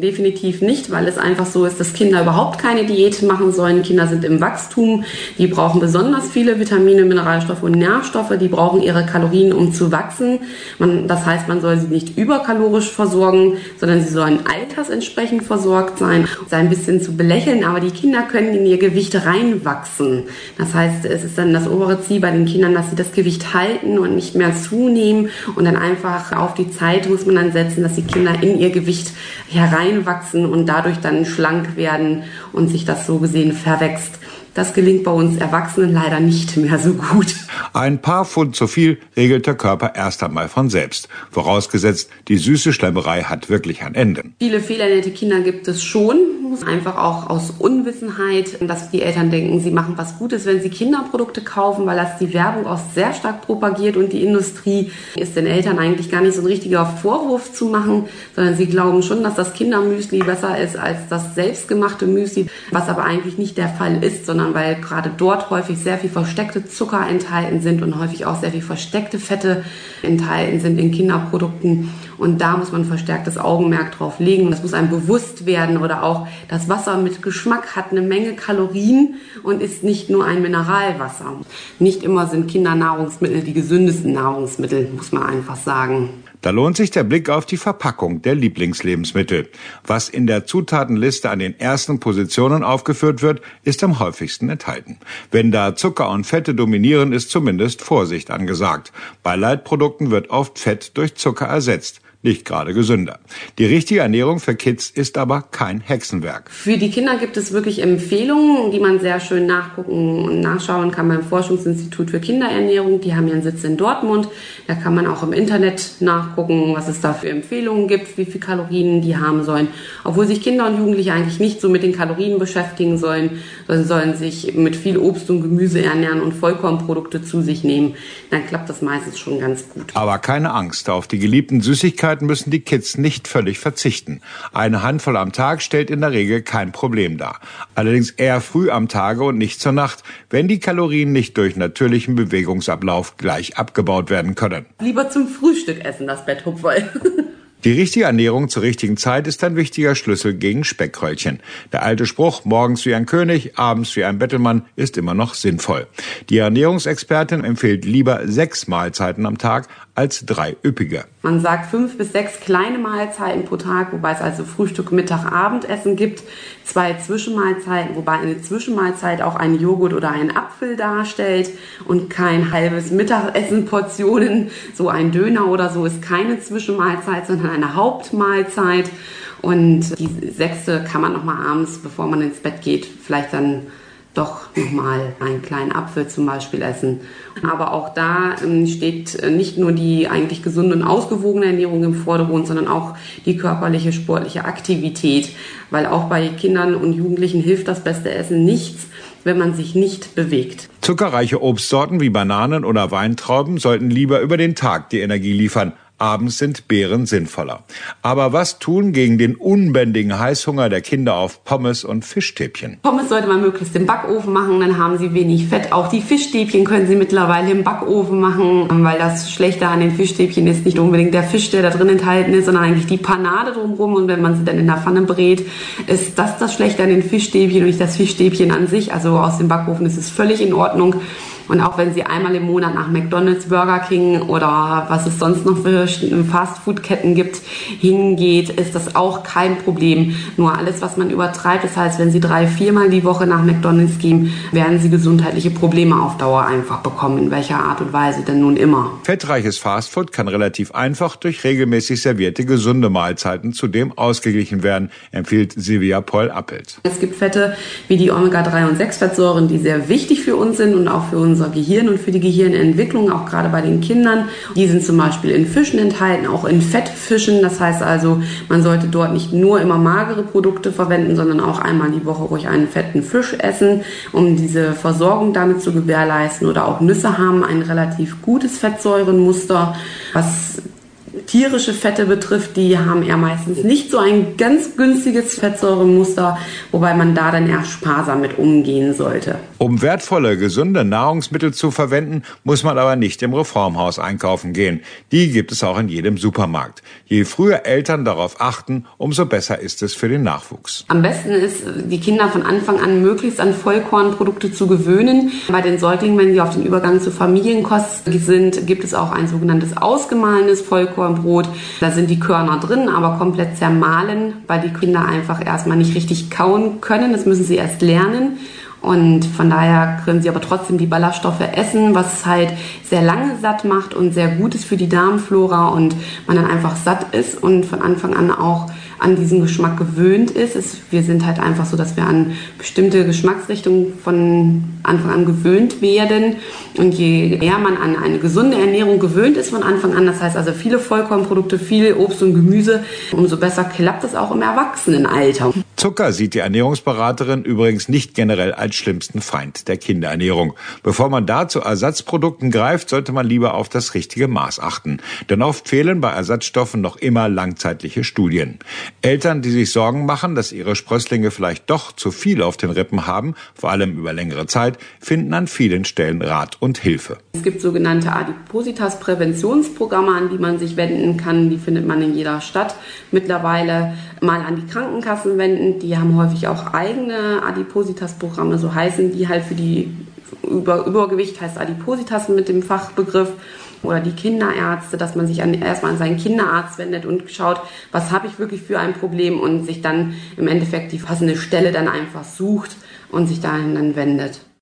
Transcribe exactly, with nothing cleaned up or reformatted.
Definitiv nicht, weil es einfach so ist, dass Kinder überhaupt keine Diät machen sollen. Kinder sind im Wachstum, die brauchen besonders viele Vitamine, Mineralstoffe und Nährstoffe, die brauchen ihre Kalorien, um zu wachsen. Man, das heißt, man soll sie nicht überkalorisch versorgen, sondern sie sollen altersentsprechend versorgt sein. Das ist ein bisschen zu belächeln, aber die Kinder können in ihr Gewicht reinwachsen. Das heißt, es ist dann das obere Ziel bei den Kindern, dass sie das Gewicht halten und nicht mehr zunehmen. Und dann einfach auf die Zeit muss man dann setzen, dass die Kinder in ihr Gewicht hereinwachsen und dadurch dann schlank werden und sich das so gesehen verwächst. Das gelingt bei uns Erwachsenen leider nicht mehr so gut. Ein paar Pfund zu viel regelt der Körper erst einmal von selbst. Vorausgesetzt, die süße Schlemmerei hat wirklich ein Ende. Viele fehlernährte Kinder gibt es schon. Einfach auch aus Unwissenheit, dass die Eltern denken, sie machen was Gutes, wenn sie Kinderprodukte kaufen, weil das die Werbung auch sehr stark propagiert und die Industrie ist den Eltern eigentlich gar nicht so ein richtiger Vorwurf zu machen, sondern sie glauben schon, dass das Kindermüsli besser ist als das selbstgemachte Müsli, was aber eigentlich nicht der Fall ist, sondern weil gerade dort häufig sehr viel versteckte Zucker enthalten sind und häufig auch sehr viel versteckte Fette enthalten sind in Kinderprodukten. Und da muss man verstärktes Augenmerk drauf legen. Das muss einem bewusst werden. Oder auch das Wasser mit Geschmack hat eine Menge Kalorien und ist nicht nur ein Mineralwasser. Nicht immer sind Kindernahrungsmittel die gesündesten Nahrungsmittel, muss man einfach sagen. Da lohnt sich der Blick auf die Verpackung der Lieblingslebensmittel. Was in der Zutatenliste an den ersten Positionen aufgeführt wird, ist am häufigsten enthalten. Wenn da Zucker und Fette dominieren, ist zumindest Vorsicht angesagt. Bei Leitprodukten wird oft Fett durch Zucker ersetzt. Nicht gerade gesünder. Die richtige Ernährung für Kids ist aber kein Hexenwerk. Für die Kinder gibt es wirklich Empfehlungen, die man sehr schön nachgucken und nachschauen kann beim Forschungsinstitut für Kinderernährung. Die haben ihren Sitz in Dortmund. Da kann man auch im Internet nachgucken, was es da für Empfehlungen gibt, wie viel Kalorien die haben sollen. Obwohl sich Kinder und Jugendliche eigentlich nicht so mit den Kalorien beschäftigen sollen, sondern sollen sich mit viel Obst und Gemüse ernähren und Vollkornprodukte zu sich nehmen. Dann klappt das meistens schon ganz gut. Aber keine Angst, auf die geliebten Süßigkeiten müssen die Kids nicht völlig verzichten. Eine Handvoll am Tag stellt in der Regel kein Problem dar. Allerdings eher früh am Tage und nicht zur Nacht, wenn die Kalorien nicht durch natürlichen Bewegungsablauf gleich abgebaut werden können. Lieber zum Frühstück essen, das Betthupferl. Die richtige Ernährung zur richtigen Zeit ist ein wichtiger Schlüssel gegen Speckröllchen. Der alte Spruch, morgens wie ein König, abends wie ein Bettelmann, ist immer noch sinnvoll. Die Ernährungsexpertin empfiehlt lieber sechs Mahlzeiten am Tag als drei üppige. Man sagt fünf bis sechs kleine Mahlzeiten pro Tag, wobei es also Frühstück, Mittag, Abendessen gibt. Zwei Zwischenmahlzeiten, wobei eine Zwischenmahlzeit auch ein Joghurt oder ein Apfel darstellt und kein halbes Mittagessen, Portionen. So ein Döner oder so ist keine Zwischenmahlzeit, sondern eine Hauptmahlzeit. Und die sechste kann man nochmal abends, bevor man ins Bett geht, vielleicht dann doch nochmal einen kleinen Apfel zum Beispiel essen. Aber auch da ähm, steht nicht nur die eigentlich gesunde und ausgewogene Ernährung im Vordergrund, sondern auch die körperliche, sportliche Aktivität. Weil auch bei Kindern und Jugendlichen hilft das beste Essen nichts, wenn man sich nicht bewegt. Zuckerreiche Obstsorten wie Bananen oder Weintrauben sollten lieber über den Tag die Energie liefern. Abends sind Beeren sinnvoller. Aber was tun gegen den unbändigen Heißhunger der Kinder auf Pommes und Fischstäbchen? Pommes sollte man möglichst im Backofen machen, dann haben sie wenig Fett. Auch die Fischstäbchen können Sie mittlerweile im Backofen machen, weil das Schlechte an den Fischstäbchen ist nicht unbedingt der Fisch, der da drin enthalten ist, sondern eigentlich die Panade drumherum. Und wenn man sie dann in der Pfanne brät, ist das das Schlechte an den Fischstäbchen und nicht das Fischstäbchen an sich. Also aus dem Backofen ist es völlig in Ordnung. Und auch wenn Sie einmal im Monat nach McDonald's, Burger King oder was es sonst noch für Fastfood-Ketten gibt, hingeht, ist das auch kein Problem. Nur alles, was man übertreibt, das heißt, wenn Sie drei, viermal die Woche nach McDonald's gehen, werden Sie gesundheitliche Probleme auf Dauer einfach bekommen, in welcher Art und Weise denn nun immer. Fettreiches Fastfood kann relativ einfach durch regelmäßig servierte gesunde Mahlzeiten zudem ausgeglichen werden, empfiehlt Silvia Poll-Appelt. Es gibt Fette wie die Omega drei und sechs Fettsäuren, die sehr wichtig für uns sind und auch für unser Gehirn und für die Gehirnentwicklung, auch gerade bei den Kindern. Die sind zum Beispiel in Fischen enthalten, auch in Fettfischen. Das heißt also, man sollte dort nicht nur immer magere Produkte verwenden, sondern auch einmal die Woche ruhig einen fetten Fisch essen, um diese Versorgung damit zu gewährleisten. Oder auch Nüsse haben ein relativ gutes Fettsäurenmuster, was tierische Fette betrifft, die haben eher meistens nicht so ein ganz günstiges Fettsäuremuster, wobei man da dann eher sparsam mit umgehen sollte. Um wertvolle, gesunde Nahrungsmittel zu verwenden, muss man aber nicht im Reformhaus einkaufen gehen. Die gibt es auch in jedem Supermarkt. Je früher Eltern darauf achten, umso besser ist es für den Nachwuchs. Am besten ist, die Kinder von Anfang an möglichst an Vollkornprodukte zu gewöhnen. Bei den Säuglingen, wenn sie auf den Übergang zur Familienkost sind, gibt es auch ein sogenanntes ausgemahlenes Vollkornbrot. Da sind die Körner drin, aber komplett zermahlen, weil die Kinder einfach erstmal nicht richtig kauen können. Das müssen sie erst lernen. Und von daher können sie aber trotzdem die Ballaststoffe essen, was halt sehr lange satt macht und sehr gut ist für die Darmflora und man dann einfach satt ist und von Anfang an auch an diesen Geschmack gewöhnt ist. Es, wir sind halt einfach so, dass wir an bestimmte Geschmacksrichtungen von Anfang an gewöhnt werden. Und je eher man an eine gesunde Ernährung gewöhnt ist von Anfang an, das heißt also viele Vollkornprodukte, viel Obst und Gemüse, umso besser klappt es auch im Erwachsenenalter. Zucker sieht die Ernährungsberaterin übrigens nicht generell als schlimmsten Feind der Kinderernährung. Bevor man da zu Ersatzprodukten greift, sollte man lieber auf das richtige Maß achten. Denn oft fehlen bei Ersatzstoffen noch immer langzeitliche Studien. Eltern, die sich Sorgen machen, dass ihre Sprösslinge vielleicht doch zu viel auf den Rippen haben, vor allem über längere Zeit, finden an vielen Stellen Rat und Hilfe. Es gibt sogenannte Adipositas-Präventionsprogramme, an die man sich wenden kann. Die findet man in jeder Stadt mittlerweile. Mal an die Krankenkassen wenden. Die haben häufig auch eigene Adipositas-Programme, so heißen die halt für die Über Übergewicht, heißt Adipositas mit dem Fachbegriff. Oder die Kinderärzte, dass man sich an, erstmal an seinen Kinderarzt wendet und schaut, was habe ich wirklich für ein Problem und sich dann im Endeffekt die passende Stelle dann einfach sucht und sich dahin dann wendet.